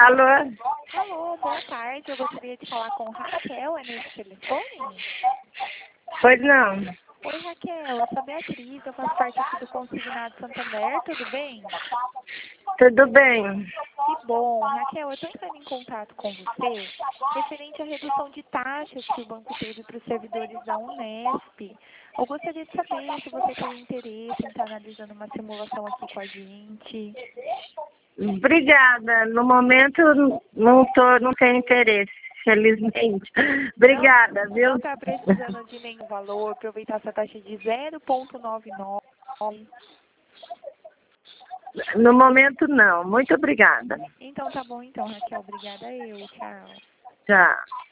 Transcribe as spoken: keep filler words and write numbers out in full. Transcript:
Alô? Alô, boa tarde. Eu gostaria de falar com Raquel, é nesse telefone? Pois não. Oi, Raquel. Eu sou Beatriz, eu faço parte aqui do Consignado Santander, tudo bem? Tudo bem. Que bom. Raquel, eu estou entrando em contato com você referente à redução de taxas que o banco teve para os servidores da Unesp. Eu gostaria de saber se você teria interesse em estar analisando uma simulação aqui com a gente. Obrigada. No momento não tô, não tenho interesse, felizmente. Obrigada, Não, viu? não está precisando de nenhum valor, aproveitar essa taxa de zero vírgula noventa e nove. No momento não. Muito obrigada. Então tá bom então, Raquel. Obrigada eu. Tchau. Tchau.